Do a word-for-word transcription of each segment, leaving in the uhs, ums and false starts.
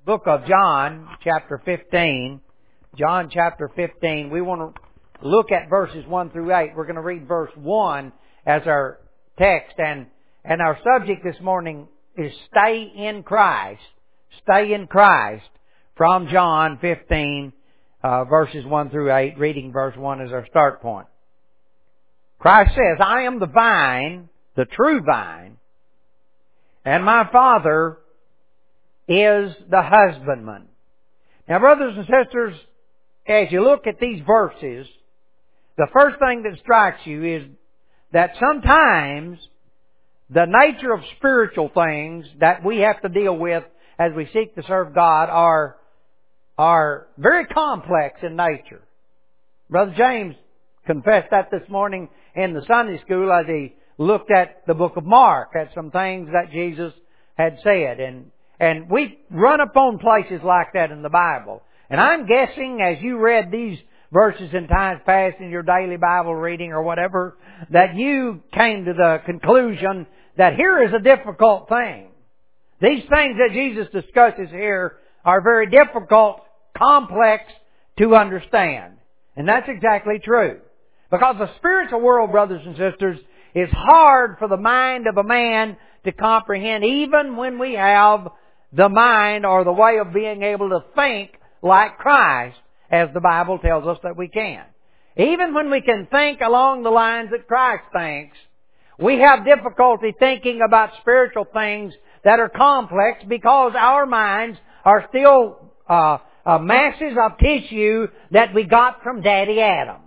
book of John, chapter fifteen. John chapter fifteen. We want to look at verses one through eight. We're going to read verse one as our text. And, and our subject this morning is Stay in Christ. Stay in Christ from John fifteen, uh, verses one through eight. Reading verse one as our start point. Christ says, I am the vine, the true vine, and my Father is the husbandman. Now, brothers and sisters, as you look at these verses, the first thing that strikes you is that sometimes the nature of spiritual things that we have to deal with as we seek to serve God are, are very complex in nature. Brother James confessed that this morning in the Sunday school as he looked at the book of Mark, at some things that Jesus had said. And, and we run upon places like that in the Bible. And I'm guessing as you read these verses in times past in your daily Bible reading or whatever, that you came to the conclusion that here is a difficult thing. These things that Jesus discusses here are very difficult, complex to understand. And that's exactly true. Because the spiritual world, brothers and sisters, is hard for the mind of a man to comprehend, even when we have the mind or the way of being able to think like Christ, as the Bible tells us that we can. Even when we can think along the lines that Christ thinks, we have difficulty thinking about spiritual things that are complex because our minds are still uh, uh, masses of tissue that we got from Daddy Adam,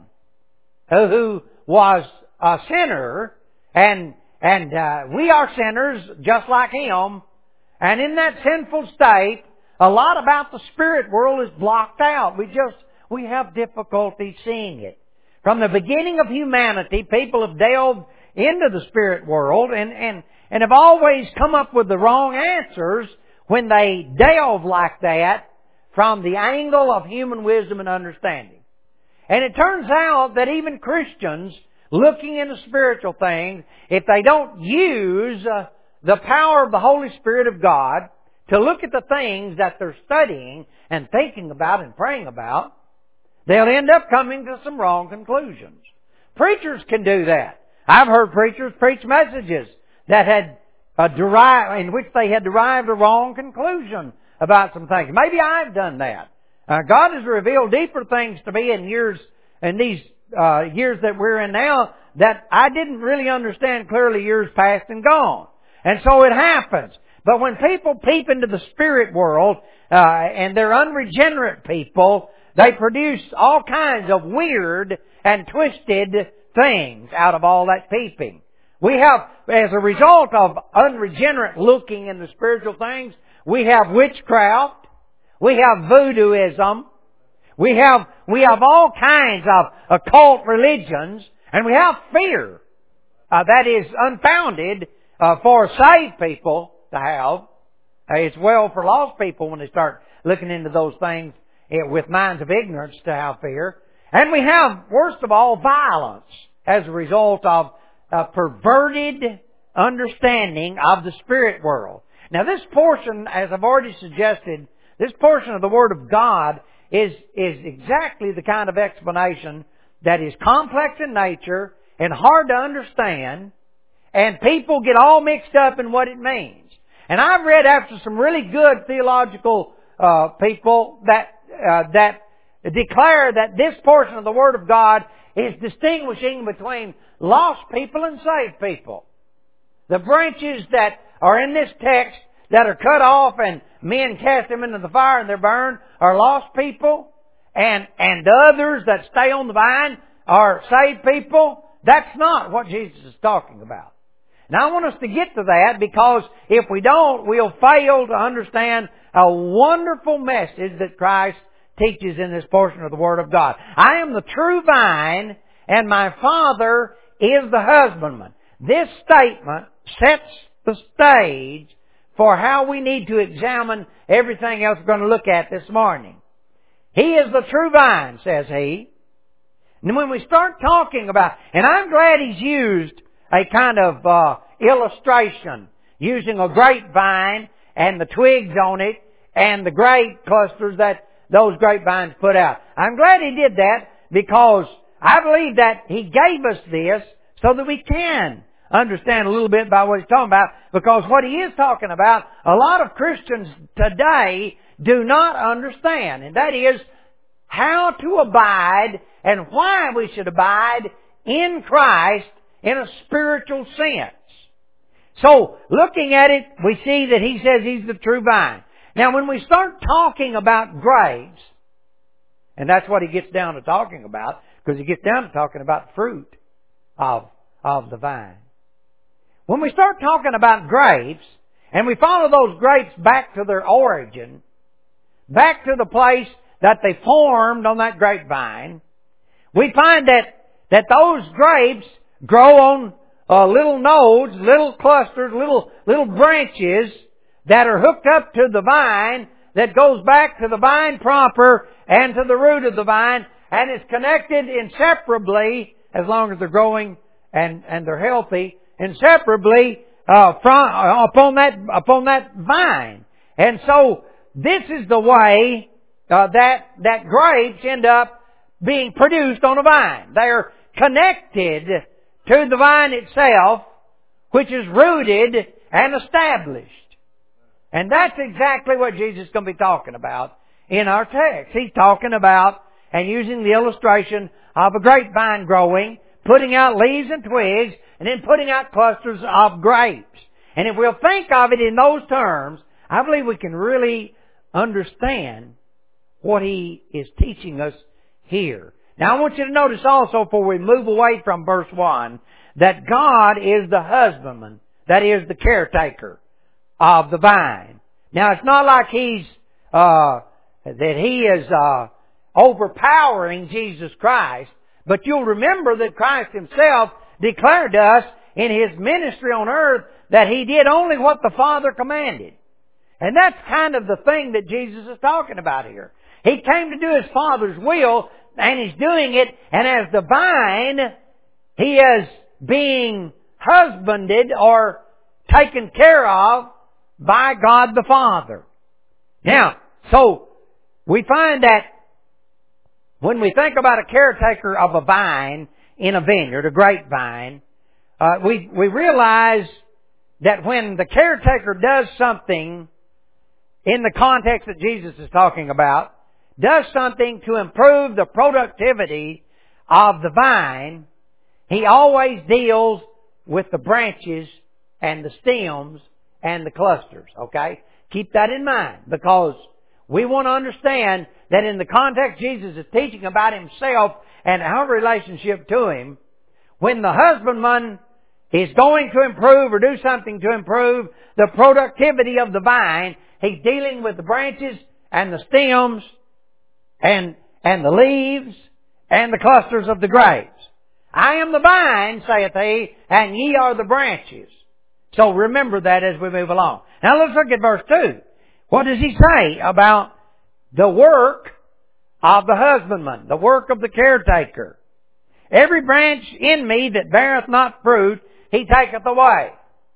who was a sinner, and and uh, we are sinners just like him. And in that sinful state, a lot about the spirit world is blocked out. We just we have difficulty seeing it. From the beginning of humanity, people have delved into the spirit world and and and have always come up with the wrong answers when they delve like that from the angle of human wisdom and understanding. And it turns out that even Christians looking into spiritual things, if they don't use uh, the power of the Holy Spirit of God to look at the things that they're studying and thinking about and praying about, they'll end up coming to some wrong conclusions. Preachers can do that. I've heard preachers preach messages that had uh, derived, in which they had derived a wrong conclusion about some things. Maybe I've done that. Uh, God has revealed deeper things to me in years, in these uh, years that we're in now, that I didn't really understand clearly years past and gone. And so it happens. But when people peep into the spirit world, uh, and they're unregenerate people, they produce all kinds of weird and twisted things out of all that peeping. We have, as a result of unregenerate looking into spiritual things, we have witchcraft. We have voodooism. We have, we have all kinds of occult religions. And we have fear. Uh, that is unfounded uh, for saved people to have. Uh, it's well for lost people when they start looking into those things uh, with minds of ignorance to have fear. And we have, worst of all, violence as a result of a perverted understanding of the spirit world. Now this portion, as I've already suggested, this portion of the Word of God is, is exactly the kind of explanation that is complex in nature and hard to understand, and people get all mixed up in what it means. And I've read after some really good theological uh, people that uh, that declare that this portion of the Word of God is distinguishing between lost people and saved people. The branches that are in this text that are cut off and men cast them into the fire and they're burned are lost people. And, and the others that stay on the vine are saved people. That's not what Jesus is talking about. Now I want us to get to that, because if we don't, we'll fail to understand a wonderful message that Christ teaches in this portion of the Word of God. I am the true vine, and my Father is the husbandman. This statement sets the stage for how we need to examine everything else we're going to look at this morning. He is the true vine, says he. And when we start talking about, and I'm glad he's used a kind of uh, illustration, using a grapevine and the twigs on it and the grape clusters that those grapevines put out. I'm glad He did that because I believe that He gave us this so that we can understand a little bit about what He's talking about, because what He is talking about, a lot of Christians today do not understand, and that is how to abide and why we should abide in Christ in a spiritual sense. So, looking at it, we see that He says He's the true vine. Now, when we start talking about grapes, and that's what He gets down to talking about, because He gets down to talking about fruit of, of the vine. When we start talking about grapes, and we follow those grapes back to their origin, back to the place that they formed on that grapevine, we find that, that those grapes grow on uh, little nodes, little clusters, little, little branches that are hooked up to the vine that goes back to the vine proper and to the root of the vine, and is connected inseparably, as long as they're growing and, and they're healthy, inseparably uh, from, uh, upon that upon that vine. And so this is the way uh, that that grapes end up being produced on a vine. They are connected to the vine itself, which is rooted and established. And that's exactly what Jesus is going to be talking about in our text. He's talking about and using the illustration of a grapevine growing, putting out leaves and twigs, and then putting out clusters of grapes. And if we'll think of it in those terms, I believe we can really understand what He is teaching us here. Now I want you to notice also, before we move away from verse one, that God is the husbandman, that is the caretaker of the vine. Now it's not like He's, uh, that He is, uh, overpowering Jesus Christ, but you'll remember that Christ Himself declared to us in His ministry on earth that He did only what the Father commanded. And that's kind of the thing that Jesus is talking about here. He came to do His Father's will, and He's doing it, and as the vine, He is being husbanded or taken care of by God the Father. Now, so we find that when we think about a caretaker of a vine in a vineyard, a grapevine, uh, we, we realize that when the caretaker does something in the context that Jesus is talking about, does something to improve the productivity of the vine, he always deals with the branches and the stems and the clusters, okay? Keep that in mind, because we want to understand that in the context Jesus is teaching about Himself and our relationship to Him, when the husbandman is going to improve or do something to improve the productivity of the vine, He's dealing with the branches and the stems and, and the leaves and the clusters of the grapes. I am the vine, saith He, and ye are the branches. So remember that as we move along. Now let's look at verse two. What does He say about the work of the husbandman, the work of the caretaker? Every branch in me that beareth not fruit, He taketh away.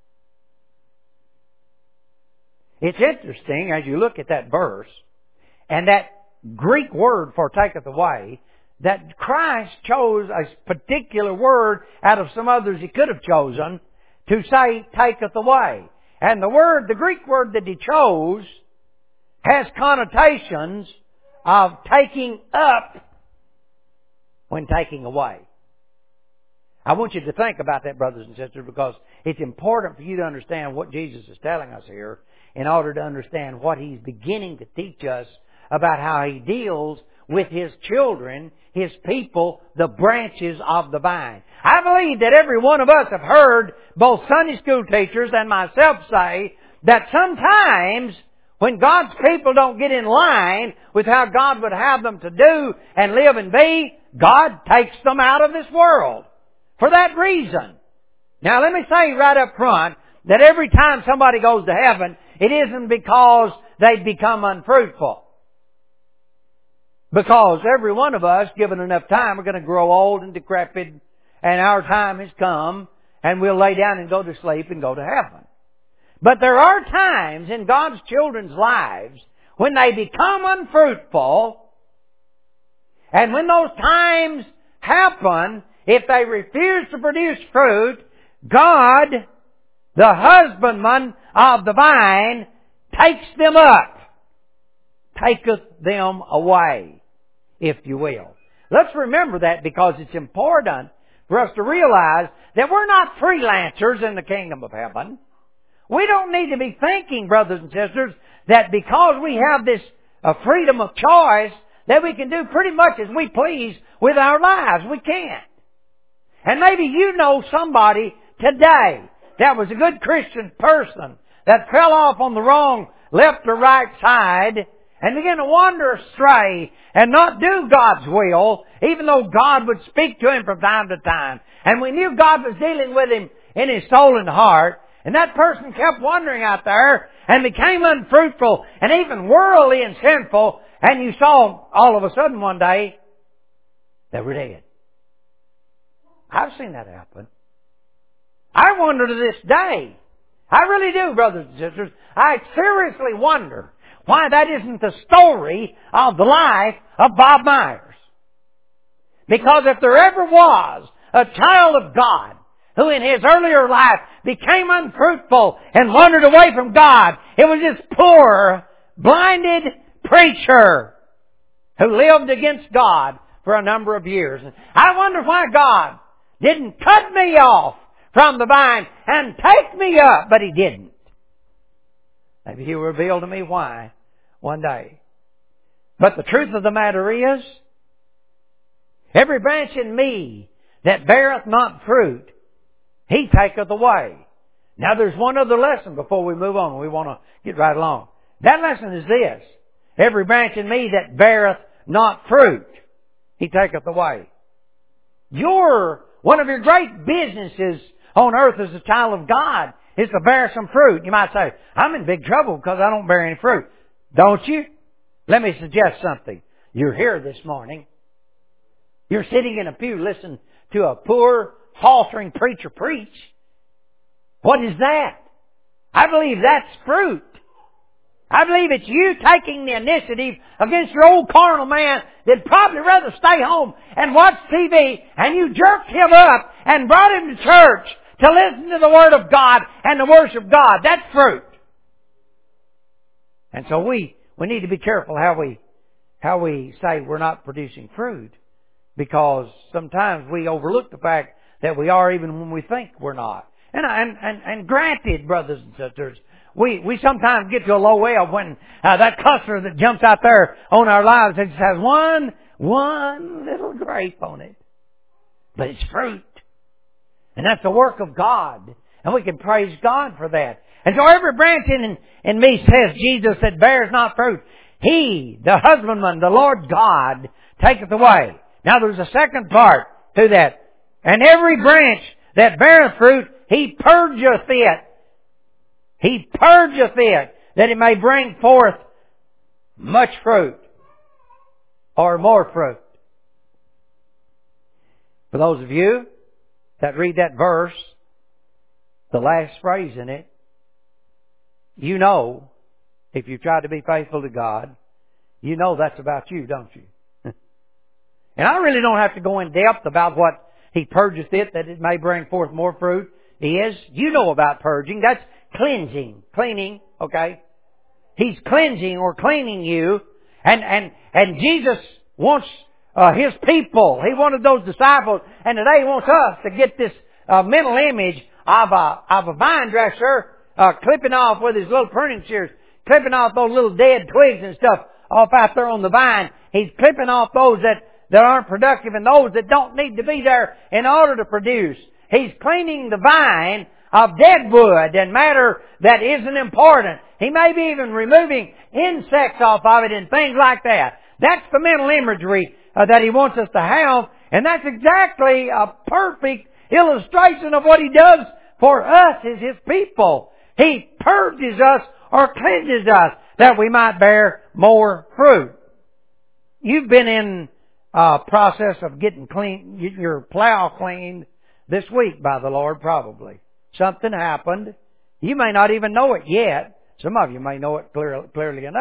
It's interesting as you look at that verse, and that Greek word for taketh away, that Christ chose a particular word out of some others He could have chosen to say taketh away. And the word, the Greek word that He chose, has connotations of taking up when taking away. I want you to think about that, brothers and sisters, because it's important for you to understand what Jesus is telling us here in order to understand what He's beginning to teach us about how He deals with His children, His people, the branches of the vine. I believe that every one of us have heard both Sunday school teachers and myself say that sometimes when God's people don't get in line with how God would have them to do and live and be, God takes them out of this world for that reason. Now let me say right up front that every time somebody goes to heaven, it isn't because they've become unfruitful. Because every one of us, given enough time, we're going to grow old and decrepit, and our time has come, and we'll lay down and go to sleep and go to heaven. But there are times in God's children's lives when they become unfruitful, and when those times happen, if they refuse to produce fruit, God, the husbandman of the vine, takes them up, taketh them away, if you will. Let's remember that, because it's important for us to realize that we're not freelancers in the kingdom of heaven. We don't need to be thinking, brothers and sisters, that because we have this uh, freedom of choice, that we can do pretty much as we please with our lives. We can't. And maybe you know somebody today that was a good Christian person that fell off on the wrong left or right side and began to wander astray and not do God's will, even though God would speak to him from time to time. And we knew God was dealing with him in his soul and heart. And that person kept wandering out there and became unfruitful and even worldly and sinful. And you saw all of a sudden one day they were dead. I've seen that happen. I wonder to this day. I really do, brothers and sisters. I seriously wonder why that isn't the story of the life of Bob Myers. Because if there ever was a child of God who in his earlier life became unfruitful and wandered away from God, it was this poor, blinded preacher who lived against God for a number of years. And I wonder why God didn't cut me off from the vine and take me up, but He didn't. Maybe He'll reveal to me why one day. But the truth of the matter is, every branch in me that beareth not fruit, He taketh away. Now there's one other lesson before we move on. We want to get right along. That lesson is this. Every branch in me that beareth not fruit, He taketh away. Your, one of your great businesses on earth as a child of God is to bear some fruit. You might say, I'm in big trouble because I don't bear any fruit. Don't you? Let me suggest something. You're here this morning. You're sitting in a pew listening to a poor, faltering preacher preach. What is that? I believe that's fruit. I believe it's you taking the initiative against your old carnal man that'd probably rather stay home and watch T V, and you jerked him up and brought him to church to listen to the Word of God and to worship God. That's fruit. And so we, we need to be careful how we, how we say we're not producing fruit, because sometimes we overlook the fact that we are even when we think we're not. And, and, and, and granted, brothers and sisters, we, we sometimes get to a low ebb when uh, that customer that jumps out there on our lives and just has one, one little grape on it. But it's fruit. And that's the work of God. And we can praise God for that. And so every branch in, in me, says Jesus, that bears not fruit, He, the husbandman, the Lord God, taketh away. Now there's a second part to that. And every branch that beareth fruit, He purgeth it. He purgeth it, that it may bring forth much fruit, or more fruit. For those of you that read that verse, the last phrase in it, you know, if you try to be faithful to God, you know that's about you, don't you? And I really don't have to go in depth about what He purgeth it, that it may bring forth more fruit, is. You know about purging. That's cleansing. Cleaning, okay? He's cleansing or cleaning you. And, and, and Jesus wants uh, His people. He wanted those disciples. And today He wants us to get this uh, mental image of a, of a vine dresser uh, clipping off with his little pruning shears, clipping off those little dead twigs and stuff off out there on the vine. He's clipping off those that, that aren't productive and those that don't need to be there in order to produce. He's cleaning the vine of dead wood and matter that isn't important. He may be even removing insects off of it and things like that. That's the mental imagery uh, that He wants us to have. And that's exactly a perfect illustration of what He does for us as His people. He purges us or cleanses us that we might bear more fruit. You've been in a process of getting clean, getting your plow cleaned this week by the Lord, probably. Something happened. You may not even know it yet. Some of you may know it clear, clearly enough.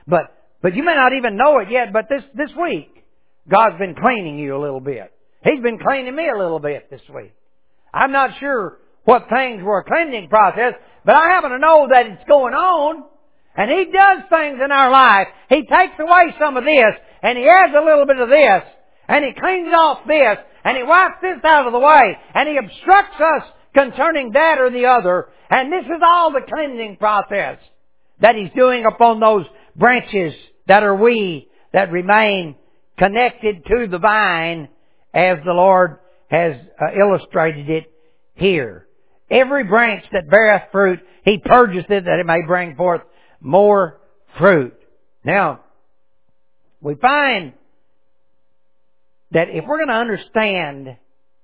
But, but you may not even know it yet, but this, this week, God's been cleaning you a little bit. He's been cleaning me a little bit this week. I'm not sure what things were a cleansing process, but I happen to know that it's going on. And He does things in our life. He takes away some of this, and He adds a little bit of this, and He cleans off this, and He wipes this out of the way, and He obstructs us concerning that or the other. And this is all the cleansing process that He's doing upon those branches that are we, that remain connected to the vine, as the Lord has uh, illustrated it here. Every branch that beareth fruit, He purgeth it, that it may bring forth more fruit. Now, we find that if we're going to understand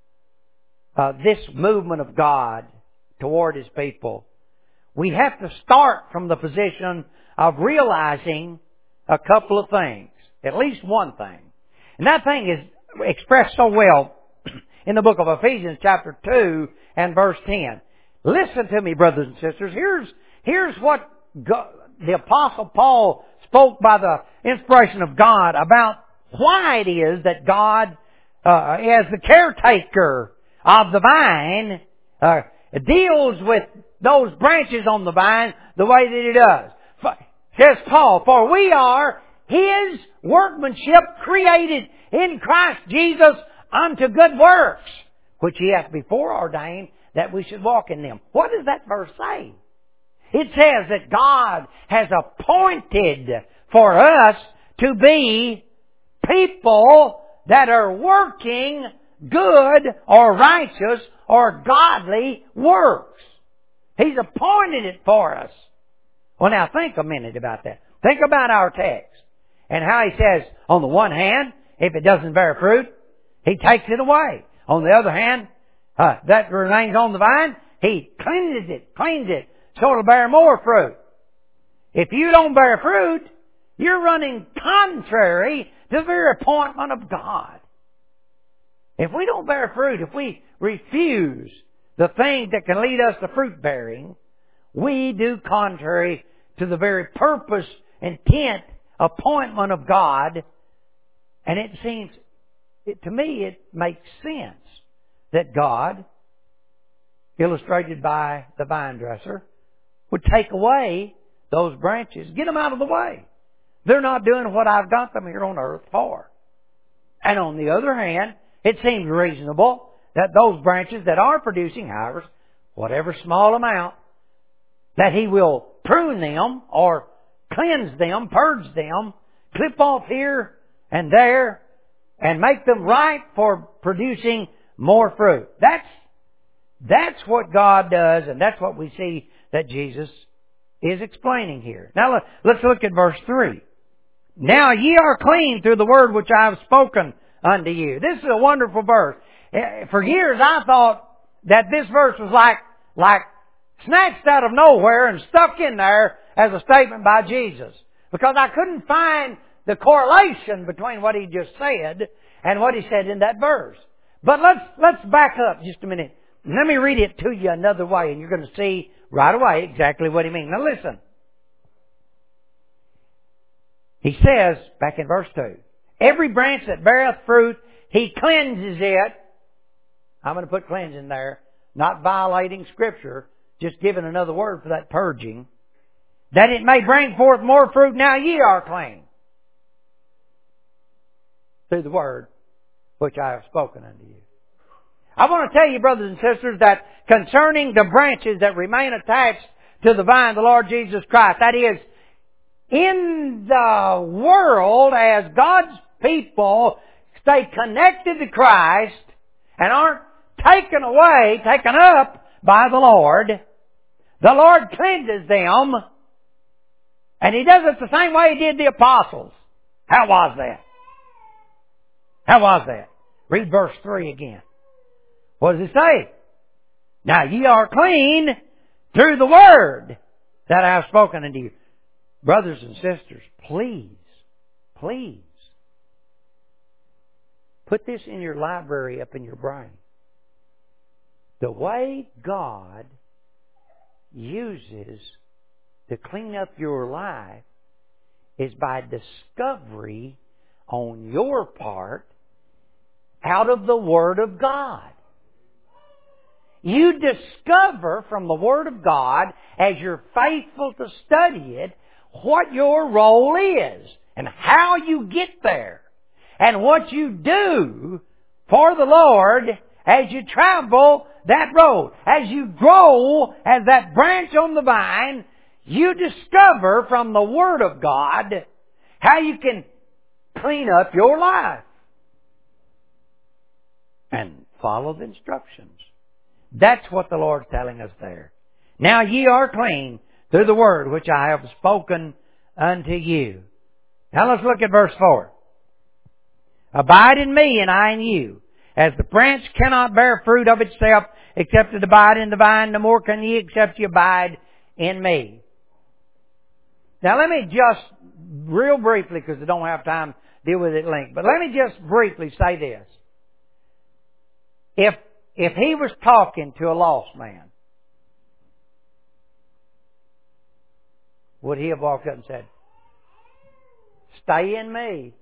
uh, this movement of God toward His people, we have to start from the position of realizing a couple of things. At least one thing. And that thing is expressed so well in the book of Ephesians chapter two and verse ten. Listen to me, brothers and sisters. Here's, here's what God, the Apostle Paul spoke by the inspiration of God about why it is that God, uh, as the caretaker of the vine, uh, deals with those branches on the vine the way that He does. Says Paul, for we are His workmanship, created in Christ Jesus unto good works, which He hath before ordained that we should walk in them. What does that verse say? It says that God has appointed for us to be people that are working good or righteous or godly works. He's appointed it for us. Well, now think a minute about that. Think about our text and how He says, on the one hand, if it doesn't bear fruit, He takes it away. On the other hand, uh, that remains on the vine, He cleanses it, cleans it, so it'll bear more fruit. If you don't bear fruit, you're running contrary to the very appointment of God. If we don't bear fruit, if we refuse the thing that can lead us to fruit bearing, we do contrary to the very purpose, intent, appointment of God. And it seems, it, to me, it makes sense that God, illustrated by the vine dresser, would take away those branches, get them out of the way. They're not doing what I've got them here on earth for. And on the other hand, it seems reasonable that those branches that are producing, however, whatever small amount, that He will prune them or cleanse them, purge them, clip off here and there, and make them ripe for producing more fruit. That's, that's what God does, and that's what we see that Jesus is explaining here. Now let's look at verse three. Now ye are clean through the word which I have spoken unto you. This is a wonderful verse. For years I thought that this verse was like, like snatched out of nowhere and stuck in there as a statement by Jesus. Because I couldn't find the correlation between what He just said and what He said in that verse. But let's, let's back up just a minute. Let me read it to you another way, and you're going to see right away exactly what He means. Now listen. He says, back in verse two, every branch that beareth fruit, He cleanses it. I'm going to put cleansing there. Not violating Scripture, just giving another word for that purging. That it may bring forth more fruit. Now ye are clean through the word which I have spoken unto you. I want to tell you, brothers and sisters, that concerning the branches that remain attached to the vine, the Lord Jesus Christ, that is, in the world, as God's people stay connected to Christ and aren't taken away, taken up by the Lord, the Lord cleanses them, and He does it the same way He did the apostles. How was that? How was that? Read verse three again. What does it say? Now ye are clean through the word that I have spoken unto you. Brothers and sisters, please, please, put this in your library up in your brain. The way God uses to clean up your life is by discovery on your part out of the Word of God. You discover from the Word of God, as you're faithful to study it, what your role is and how you get there and what you do for the Lord as you travel that road. As you grow as that branch on the vine, you discover from the Word of God how you can clean up your life and follow the instructions. That's what the Lord's telling us there. Now ye are clean through the word which I have spoken unto you. Now let's look at verse four. Abide in me and I in you. As the branch cannot bear fruit of itself except it abide in the vine, no more can ye except ye abide in me. Now let me just, real briefly, because I don't have time to deal with it at length, but let me just briefly say this. If, if he was talking to a lost man, would he have walked up and said, stay in me?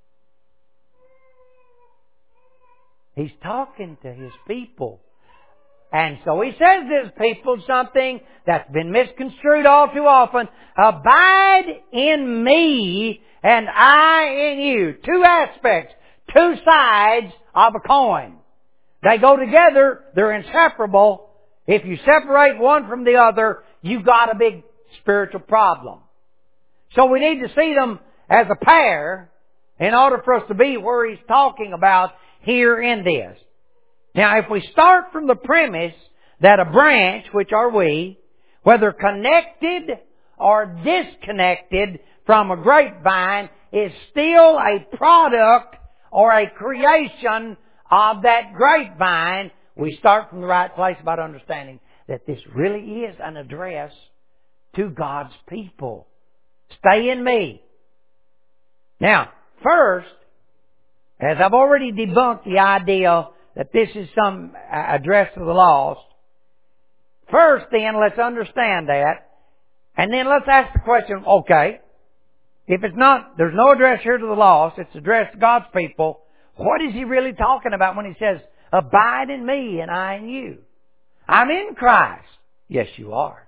He's talking to his people. And so he says to his people something that's been misconstrued all too often. Abide in me and I in you. Two aspects, two sides of a coin. They go together, they're inseparable. If you separate one from the other, you've got a big spiritual problem. So we need to see them as a pair in order for us to be where he's talking about here in this. Now, if we start from the premise that a branch, which are we, whether connected or disconnected from a grapevine, is still a product or a creation of that grapevine, we start from the right place about understanding that this really is an address to God's people. Stay in me. Now, first, as I've already debunked the idea that this is some address to the lost, first then let's understand that, and then let's ask the question, okay, if it's not, there's no address here to the lost, it's addressed to God's people, what is he really talking about when he says, abide in me and I in you? I'm in Christ. Yes, you are.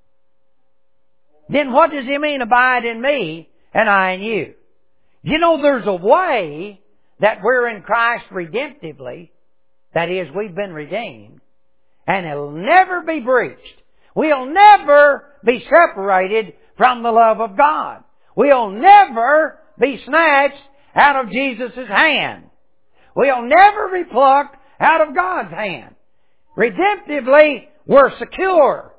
Then what does he mean, abide in me and I in you? You know, there's a way that we're in Christ redemptively. That is, we've been redeemed. And it'll never be breached. We'll never be separated from the love of God. We'll never be snatched out of Jesus' hand. We'll never be plucked out of God's hand. Redemptively, we're secure.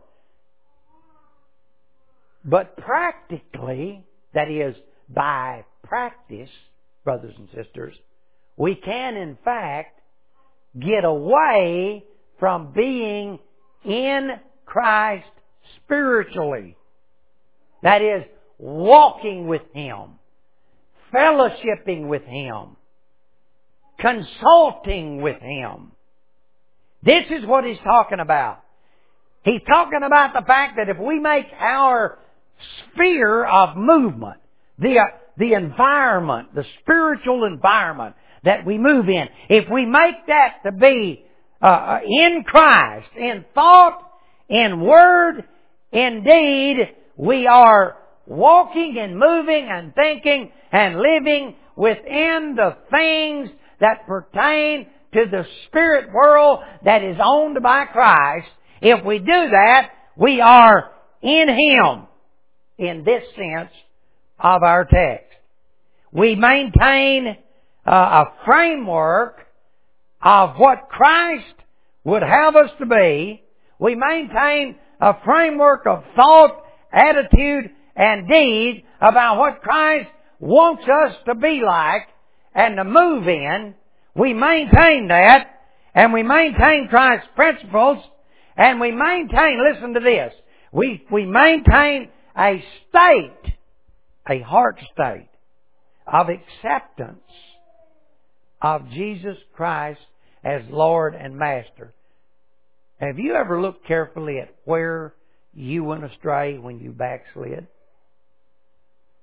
But practically, that is, by practice, brothers and sisters, we can in fact get away from being in Christ spiritually. That is, walking with Him, fellowshipping with Him, consulting with Him. This is what He's talking about. He's talking about the fact that if we make our sphere of movement, the, uh, the environment, the spiritual environment that we move in, if we make that to be uh, in Christ, in thought, in word, in deed, we are walking and moving and thinking and living within the things that pertain to the spirit world that is owned by Christ. If we do that, we are in Him in this sense of our text. We maintain uh, a framework of what Christ would have us to be. We maintain a framework of thought, attitude, and deed about what Christ wants us to be like and to move in. We maintain that, and we maintain Christ's principles, and we maintain, listen to this, we, we maintain a state, a heart state of acceptance of Jesus Christ as Lord and Master. Have you ever looked carefully at where you went astray when you backslid?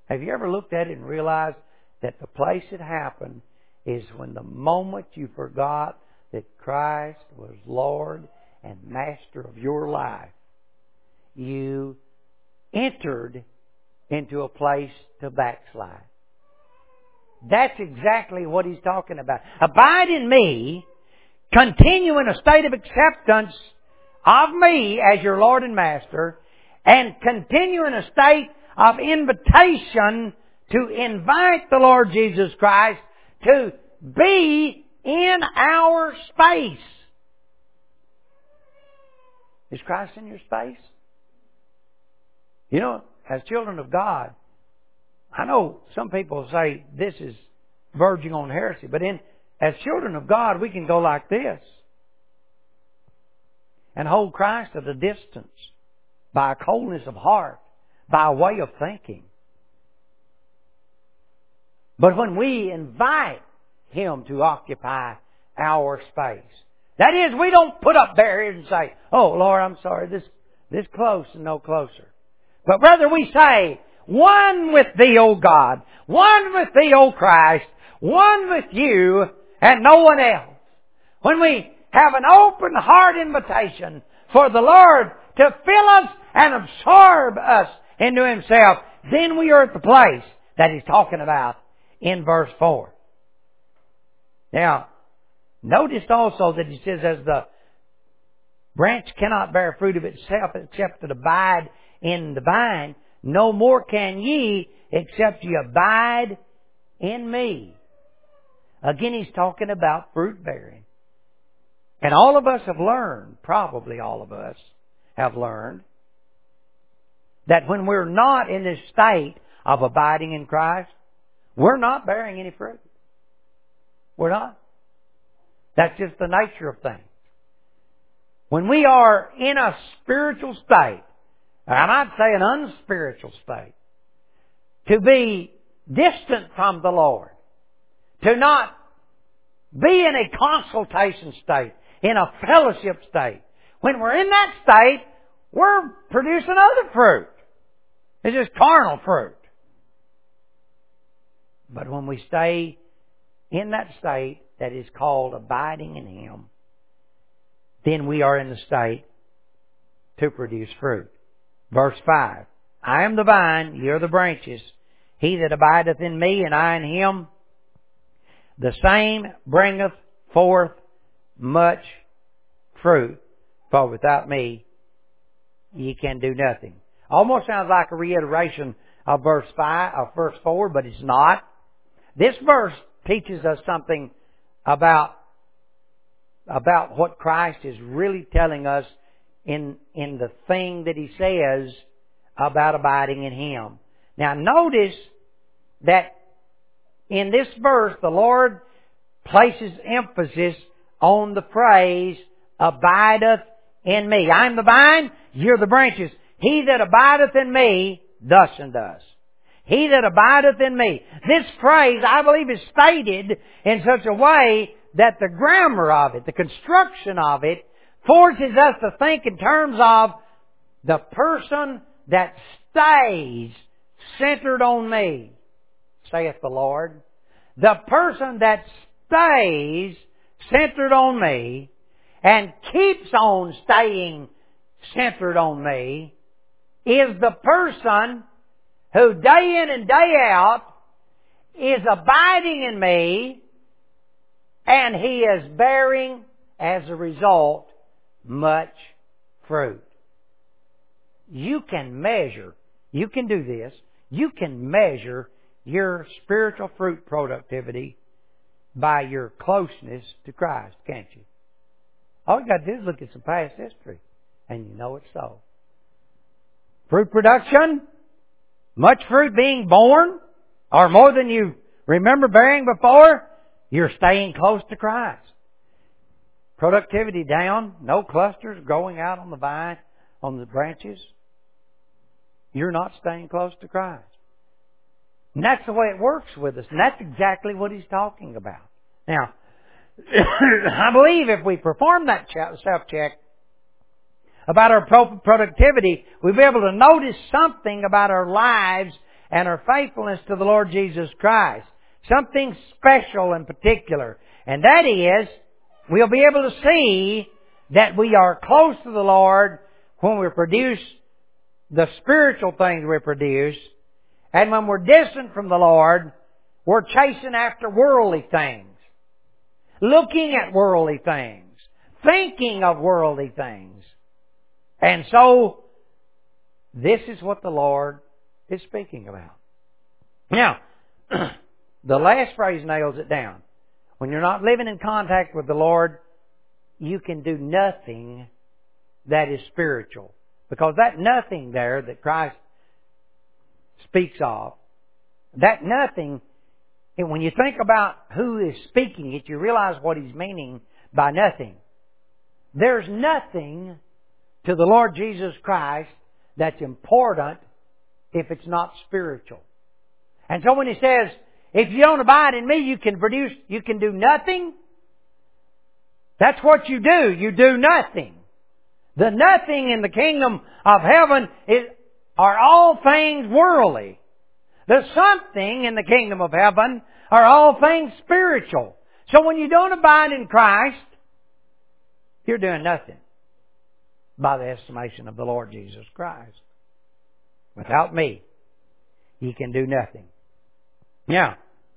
Have you ever looked at it and realized that the place it happened is when the moment you forgot that Christ was Lord and Master of your life, you entered into a place to backslide. That's exactly what he's talking about. Abide in me, continue in a state of acceptance of me as your Lord and Master, and continue in a state of invitation to invite the Lord Jesus Christ to be in our space. Is Christ in your space? You know, as children of God, I know some people say this is verging on heresy, but in as children of God, we can go like this and hold Christ at a distance by a coldness of heart, by a way of thinking. But when we invite Him to occupy our space, that is, we don't put up barriers and say, "Oh, Lord, I'm sorry, this this close and no closer." But rather we say, "One with Thee, O God, one with Thee, O Christ, one with You and no one else." When we have an open heart invitation for the Lord to fill us and absorb us into Himself, then we are at the place that He's talking about in verse four. Now, notice also that He says, as the branch cannot bear fruit of itself except it abide in the vine, no more can ye except ye abide in me. Again, He's talking about fruit bearing. And all of us have learned, probably all of us have learned, that when we're not in this state of abiding in Christ, we're not bearing any fruit. We're not. That's just the nature of things. When we are in a spiritual state, I might say an unspiritual state, to be distant from the Lord, to not be in a consultation state, in a fellowship state. When we're in that state, we're producing other fruit. It's just carnal fruit. But when we stay in that state that is called abiding in Him, then we are in the state to produce fruit. Verse five, I am the vine, ye are the branches. He that abideth in me, and I in him, the same bringeth forth much fruit. For without me, ye can do nothing. Almost sounds like a reiteration of verse five, of verse four, but it's not. This verse teaches us something about, about what Christ is really telling us in, in the thing that He says about abiding in Him. Now notice that in this verse the Lord places emphasis on the phrase, abideth in me. I am the vine, you're the branches. He that abideth in me, thus and thus. He that abideth in me. This phrase, I believe, is stated in such a way that the grammar of it, the construction of it, forces us to think in terms of the person that stays centered on me, saith the Lord. The person that stays centered on me and keeps on staying centered on me is the person who day in and day out is abiding in me, and he is bearing, as a result, much fruit. You can measure, you can do this, you can measure your spiritual fruit productivity by your closeness to Christ, can't you? All you got to do is look at some past history, and you know it's so. Fruit production, much fruit being born, or more than you remember bearing before, you're staying close to Christ. Productivity down, no clusters growing out on the vine, on the branches. You're not staying close to Christ. And that's the way it works with us. And that's exactly what He's talking about. Now, I believe if we perform that self-check about our productivity, we'll be able to notice something about our lives and our faithfulness to the Lord Jesus Christ. Something special and particular. And that is, we'll be able to see that we are close to the Lord when we produce the spiritual things we produce. And when we're distant from the Lord, we're chasing after worldly things. Looking at worldly things. Thinking of worldly things. And so, this is what the Lord is speaking about. Now, the last phrase nails it down. When you're not living in contact with the Lord, you can do nothing that is spiritual. Because that nothing there that Christ speaks of, that nothing, and when you think about who is speaking it, you realize what He's meaning by nothing. There's nothing to the Lord Jesus Christ that's important if it's not spiritual. And so when He says, if you don't abide in me, you can produce, you can do nothing. That's what you do. You do nothing. The nothing in the kingdom of heaven is, are all things worldly. The something in the kingdom of heaven are all things spiritual. So when you don't abide in Christ, you're doing nothing by the estimation of the Lord Jesus Christ. Without me, you can do nothing. Now,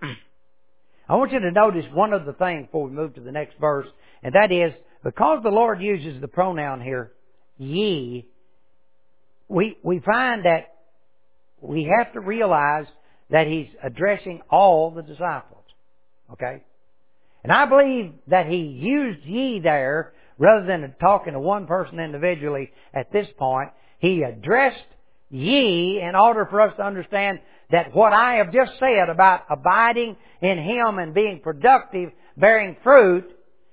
I want you to notice one other thing before we move to the next verse, and that is, because the Lord uses the pronoun here, ye, we, we find that we have to realize that He's addressing all the disciples. Okay? And I believe that He used ye there, rather than talking to one person individually at this point. He addressed ye in order for us to understand that what I have just said about abiding in Him and being productive, bearing fruit,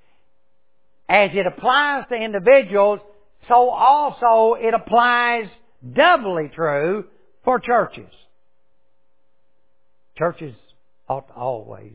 as it applies to individuals, so also it applies doubly true for churches. Churches ought to always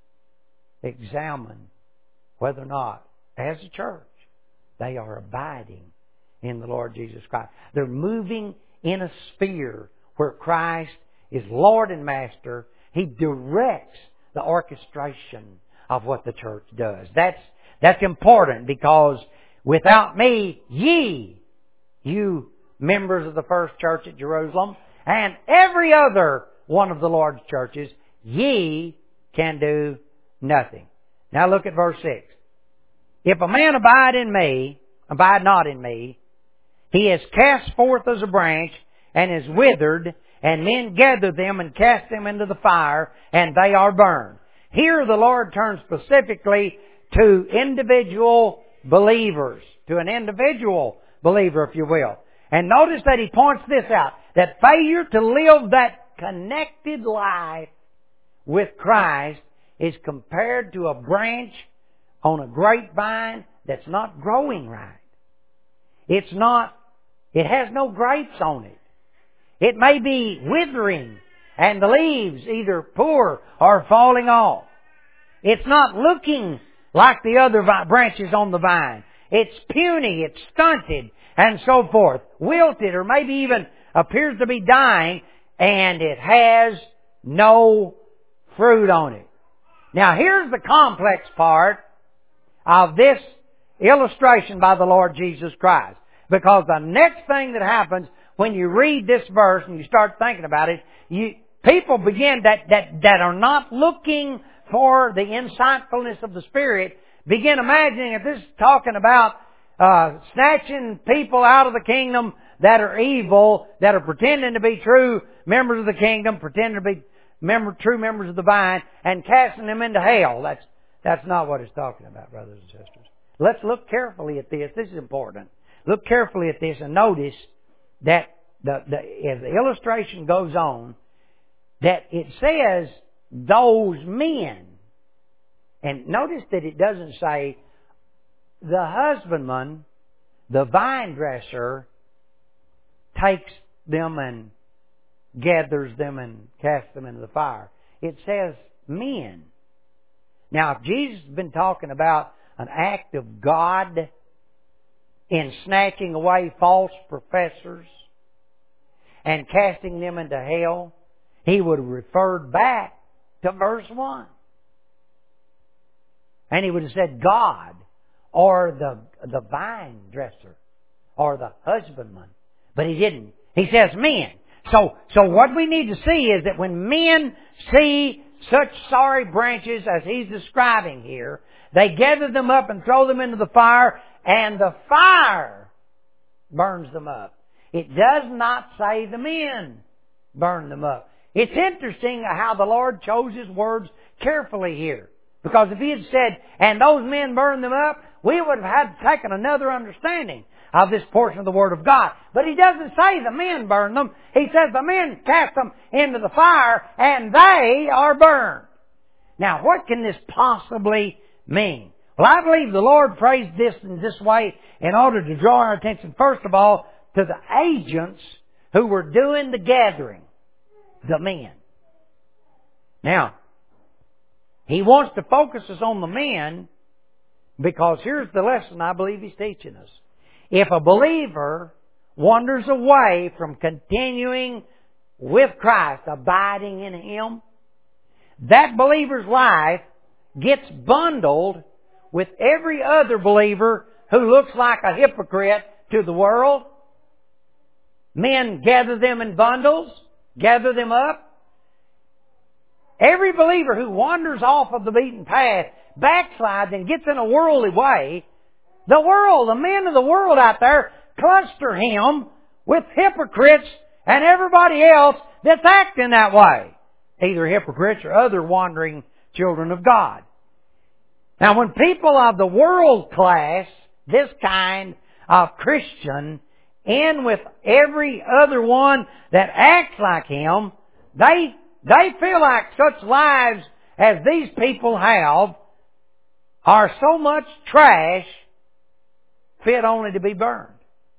examine whether or not, as a church, they are abiding in the Lord Jesus Christ. They're moving in a sphere where Christ is Lord and Master. He directs the orchestration of what the church does. That's, that's important, because without me, ye, you members of the first church at Jerusalem, and every other one of the Lord's churches, ye can do nothing. Now look at verse six. If a man abide in me, abide not in me, he is cast forth as a branch and is withered, and men gather them and cast them into the fire, and they are burned. Here the Lord turns specifically to individual believers, to an individual believer, if you will. And notice that He points this out, that failure to live that connected life with Christ is compared to a branch on a grapevine that's not growing right. It's not, it has no grapes on it. It may be withering, and the leaves either poor or falling off. It's not looking like the other branches on the vine. It's puny, it's stunted, and so forth. Wilted, or maybe even appears to be dying, and it has no fruit on it. Now here's the complex part of this illustration by the Lord Jesus Christ. Because the next thing that happens when you read this verse and you start thinking about it, you, people begin that, that, that are not looking for the insightfulness of the Spirit, begin imagining that this is talking about uh, snatching people out of the kingdom that are evil, that are pretending to be true members of the kingdom, pretending to be member, true members of the vine, and casting them into hell. That's, that's not what it's talking about, brothers and sisters. Let's look carefully at this. This is important. Look carefully at this and notice that the, the, as the illustration goes on, that it says those men. And notice that it doesn't say the husbandman, the vine dresser, takes them and gathers them and casts them into the fire. It says men. Now, if Jesus has been talking about an act of God in snatching away false professors and casting them into hell, he would have referred back to verse one. And he would have said God, or the, the vine dresser, or the husbandman. But he didn't. He says men. So, so what we need to see is that when men see such sorry branches as he's describing here, they gather them up and throw them into the fire, and the fire burns them up. It does not say the men burn them up. It's interesting how the Lord chose His words carefully here. Because if He had said, and those men burned them up, we would have had to take another understanding of this portion of the Word of God. But He doesn't say the men burned them. He says the men cast them into the fire and they are burned. Now, what can this possibly mean? Well, I believe the Lord phrased this in this way in order to draw our attention, first of all, to the agents who were doing the gathering, the men. Now, He wants to focus us on the men because here's the lesson I believe He's teaching us. If a believer wanders away from continuing with Christ, abiding in Him, that believer's life gets bundled with every other believer who looks like a hypocrite to the world. Men gather them in bundles, gather them up. Every believer who wanders off of the beaten path, backslides and gets in a worldly way, the world, the men of the world out there cluster him with hypocrites and everybody else that's acting that way. Either hypocrites or other wandering children of God. Now when people of the world class, this kind of Christian, in with every other one that acts like him, they, they feel like such lives as these people have are so much trash, fit only to be burned.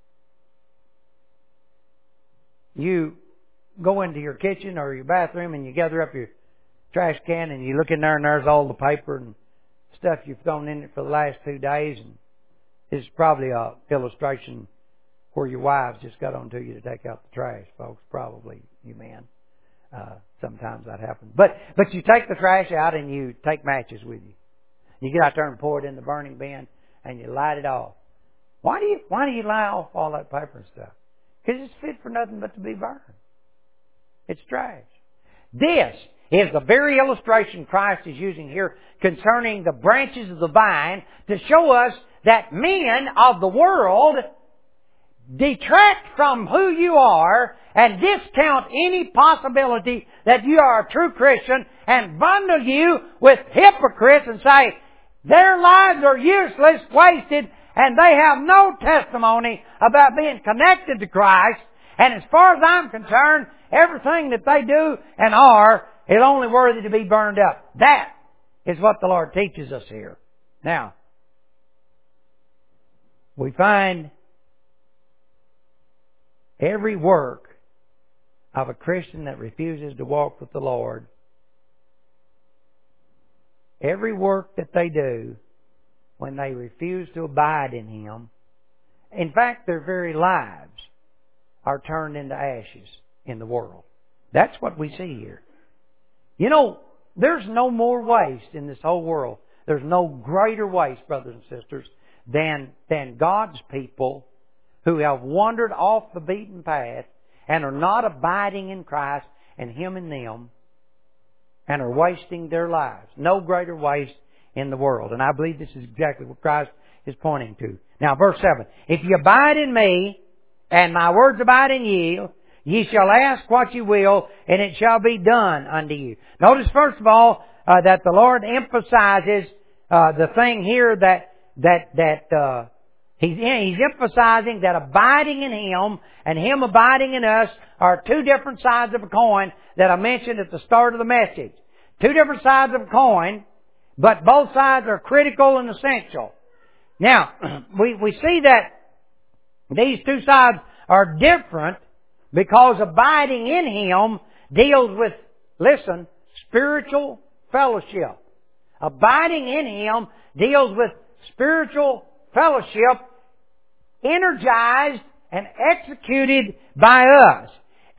You go into your kitchen or your bathroom and you gather up your trash can and you look in there and there's all the paper and stuff you've thrown in it for the last two days. And it's probably a illustration where your wives just got on to you to take out the trash, folks. Probably you men. Uh, sometimes that happens. But, but you take the trash out and you take matches with you. You get out there and pour it in the burning bin and you light it off. Why do you, why do you light off all that paper and stuff? Because it's fit for nothing but to be burned. It's trash. This is the very illustration Christ is using here concerning the branches of the vine to show us that men of the world detract from who you are and discount any possibility that you are a true Christian and bundle you with hypocrites and say their lives are useless, wasted, and they have no testimony about being connected to Christ. And as far as I'm concerned, everything that they do and are is only worthy to be burned up. That is what the Lord teaches us here. Now, we find every work of a Christian that refuses to walk with the Lord, every work that they do when they refuse to abide in Him, in fact, their very lives are turned into ashes in the world. That's what we see here. You know, there's no more waste in this whole world. There's no greater waste, brothers and sisters, than, than God's people who have wandered off the beaten path and are not abiding in Christ and Him in them and are wasting their lives. No greater waste in the world. And I believe this is exactly what Christ is pointing to. Now, verse seven. If ye abide in me, and my words abide in you, ye shall ask what ye will, and it shall be done unto you. Notice, first of all, uh, that the Lord emphasizes uh, the thing here that that that uh, he's he's emphasizing that abiding in Him and Him abiding in us are two different sides of a coin that I mentioned at the start of the message. Two different sides of a coin, but both sides are critical and essential. Now, we we see that these two sides are different because abiding in Him deals with, listen, spiritual fellowship. Abiding in Him deals with spiritual fellowship energized and executed by us. And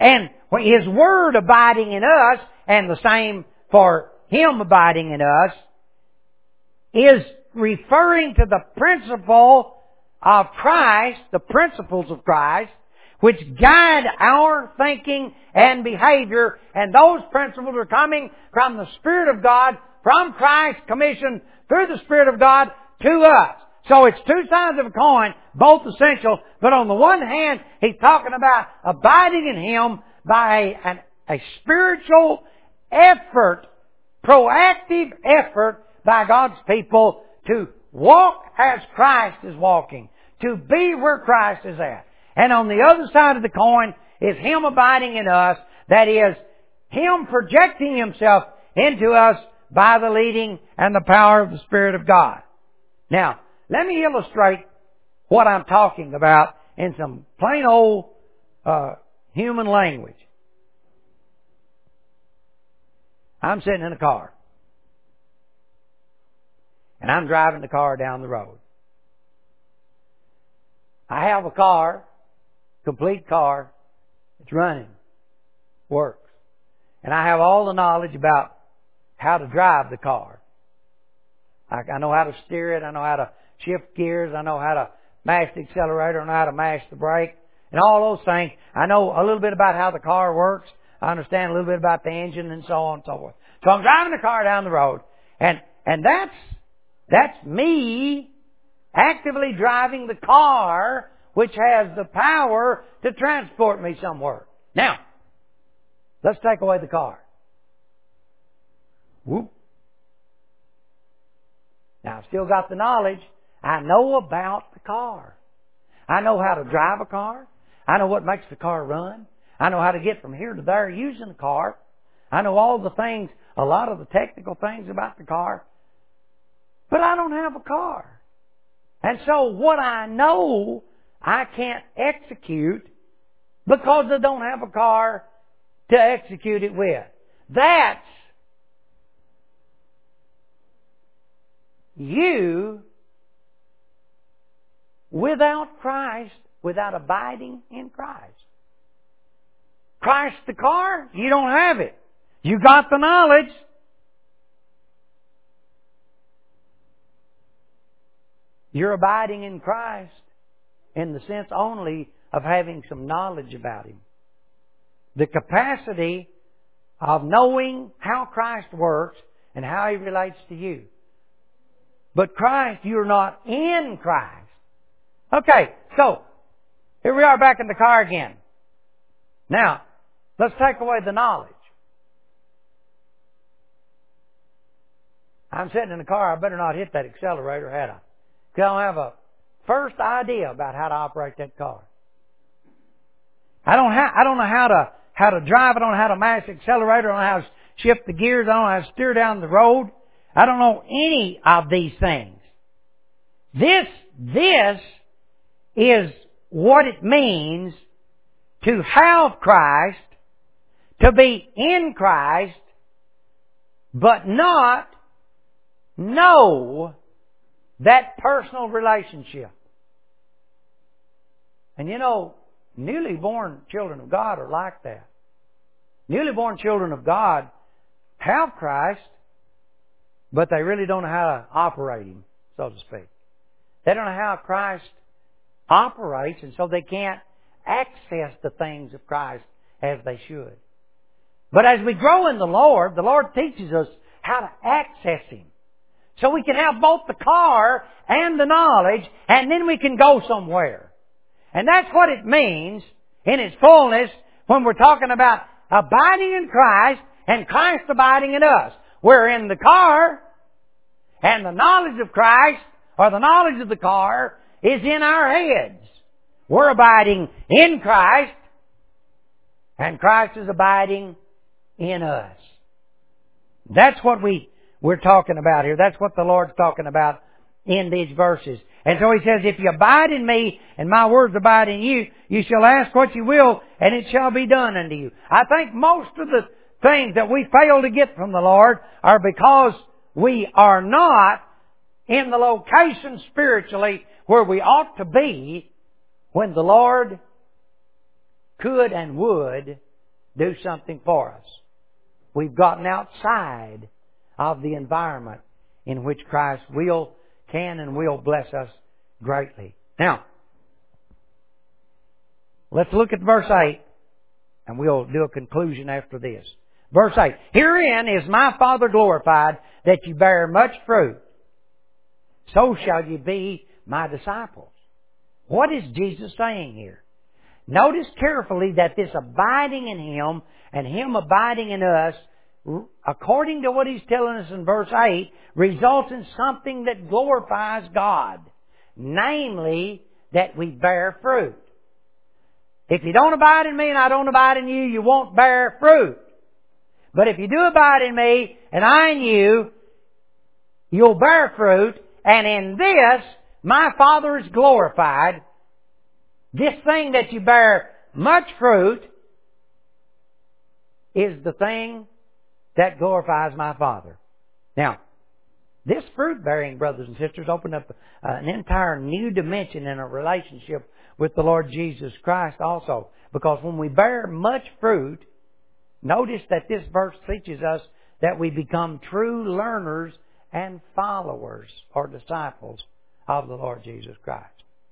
Well, His Word abiding in us, and the same for Him abiding in us, is referring to the principle of Christ, the principles of Christ, which guide our thinking and behavior, and those principles are coming from the Spirit of God, from Christ's commission through the Spirit of God to us. So it's two sides of a coin, both essential, but on the one hand, He's talking about abiding in Him by an, a spiritual effort, proactive effort by God's people to walk as Christ is walking, to be where Christ is at. And on the other side of the coin is Him abiding in us, that is, Him projecting Himself into us by the leading and the power of the Spirit of God. Now, let me illustrate what I'm talking about in some plain old uh, human language. I'm sitting in a car. And I'm driving the car down the road. I have a car, complete car, it's running, works. And I have all the knowledge about how to drive the car. I, I know how to steer it, I know how to shift gears, I know how to mash the accelerator, I know how to mash the brake, and all those things. I know a little bit about how the car works. I understand a little bit about the engine and so on and so forth. So I'm driving the car down the road, and, and that's That's me actively driving the car, which has the power to transport me somewhere. Now, let's take away the car. Whoop. Now, I've still got the knowledge. I know about the car. I know how to drive a car. I know what makes the car run. I know how to get from here to there using the car. I know all the things, a lot of the technical things about the car. But I don't have a car. And so what I know, I can't execute because I don't have a car to execute it with. That's you without Christ, without abiding in Christ. Christ the car, you don't have it. You got the knowledge. You're abiding in Christ in the sense only of having some knowledge about Him. The capacity of knowing how Christ works and how He relates to you. But Christ, you're not in Christ. Okay, so here we are back in the car again. Now, let's take away the knowledge. I'm sitting in the car, I better not hit that accelerator, had I? Because I don't have a first idea about how to operate that car. I don't have, I don't know how to, how to drive. I don't know how to mash the accelerator. I don't know how to shift the gears. I don't know how to steer down the road. I don't know any of these things. This, this is what it means to have Christ, to be in Christ, but not know that personal relationship. And you know, newly born children of God are like that. Newly born children of God have Christ, but they really don't know how to operate Him, so to speak. They don't know how Christ operates, and so they can't access the things of Christ as they should. But as we grow in the Lord, the Lord teaches us how to access Him. So we can have both the car and the knowledge, and then we can go somewhere. And that's what it means in its fullness when we're talking about abiding in Christ and Christ abiding in us. We're in the car, and the knowledge of Christ, or the knowledge of the car, is in our heads. We're abiding in Christ, and Christ is abiding in us. That's what we We're talking about here. That's what the Lord's talking about in these verses. And so He says, if you abide in me and my words abide in you, you shall ask what you will and it shall be done unto you. I think most of the things that we fail to get from the Lord are because we are not in the location spiritually where we ought to be when the Lord could and would do something for us. We've gotten outside of the environment in which Christ will, can and will bless us greatly. Now, let's look at verse eight, and we'll do a conclusion after this. Verse eight, Herein is my Father glorified, that you bear much fruit. So shall you be my disciples. What is Jesus saying here? Notice carefully that this abiding in Him and Him abiding in us, according to what He's telling us in verse eight, results in something that glorifies God. Namely, that we bear fruit. If you don't abide in me and I don't abide in you, you won't bear fruit. But if you do abide in me and I in you, you'll bear fruit. And in this, my Father is glorified. This thing that you bear much fruit is the thing that glorifies my Father. Now, this fruit bearing, brothers and sisters, opened up an entire new dimension in a relationship with the Lord Jesus Christ also. Because when we bear much fruit, notice that this verse teaches us that we become true learners and followers or disciples of the Lord Jesus Christ.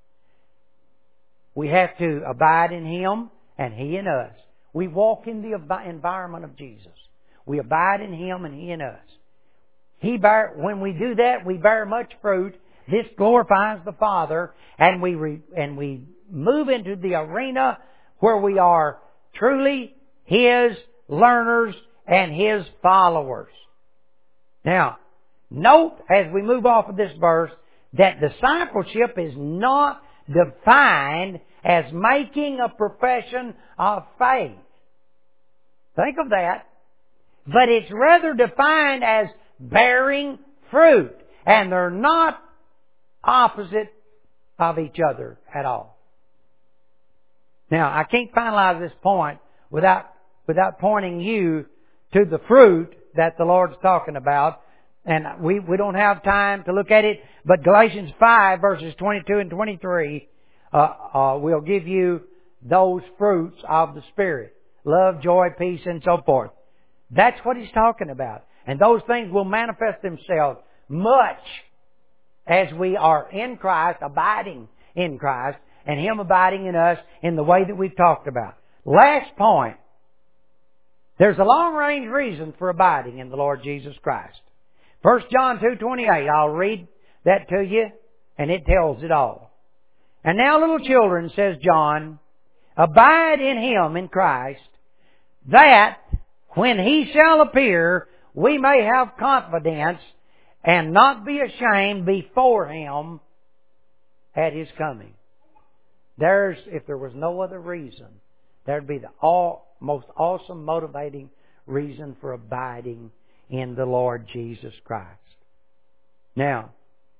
We have to abide in Him and He in us. We walk in the environment of Jesus. We abide in Him and He in us. He bear, when we do that, we bear much fruit. This glorifies the Father, and we re, and we move into the arena where we are truly His learners and His followers. Now, note as we move off of this verse that discipleship is not defined as making a profession of faith. Think of that. But it's rather defined as bearing fruit. And they're not opposite of each other at all. Now, I can't finalize this point without, without pointing you to the fruit that the Lord's talking about. And we, we don't have time to look at it, but Galatians five verses twenty-two and twenty-three uh, uh, will give you those fruits of the Spirit. Love, joy, peace, and so forth. That's what He's talking about. And those things will manifest themselves much as we are in Christ, abiding in Christ, and Him abiding in us in the way that we've talked about. Last point. There's a long-range reason for abiding in the Lord Jesus Christ. First John two twenty-eight, I'll read that to you, and it tells it all. And now, little children, says John, abide in Him, in Christ, that when He shall appear, we may have confidence and not be ashamed before Him at His coming. There's, if there was no other reason, there'd be the all, most awesome motivating reason for abiding in the Lord Jesus Christ. Now,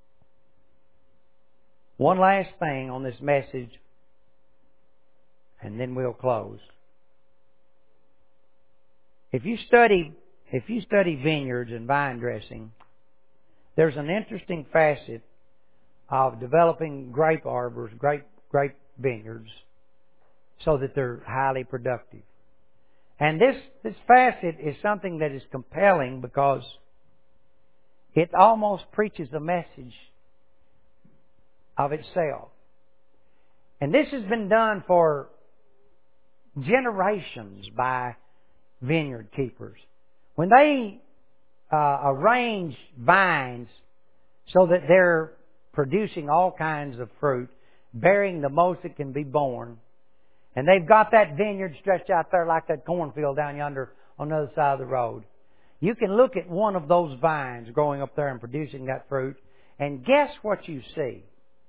one last thing on this message, and then we'll close. If you study, if you study vineyards and vine dressing, there's an interesting facet of developing grape arbors, grape, grape vineyards, so that they're highly productive. And this, this facet is something that is compelling because it almost preaches a message of itself. And this has been done for generations by vineyard keepers. When they uh, arrange vines so that they're producing all kinds of fruit, bearing the most that can be born, and they've got that vineyard stretched out there like that cornfield down yonder on the other side of the road. You can look at one of those vines growing up there and producing that fruit, and guess what you see?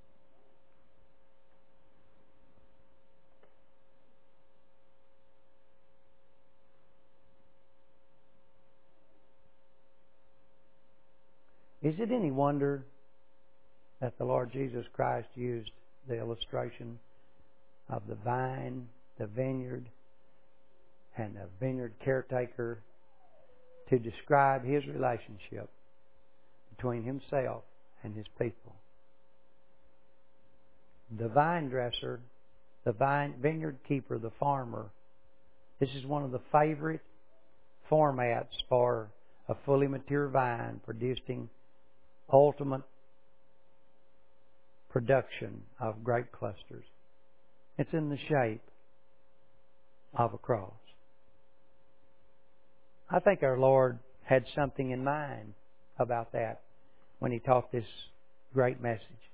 Is it any wonder that the Lord Jesus Christ used the illustration of the vine, the vineyard, and the vineyard caretaker to describe His relationship between Himself and His people? The vine dresser, the vine, vineyard keeper, the farmer, This is one of the favorite formats for a fully mature vine producing ultimate production of grape clusters. It's in the shape of a cross. I think our Lord had something in mind about that when He taught this great message.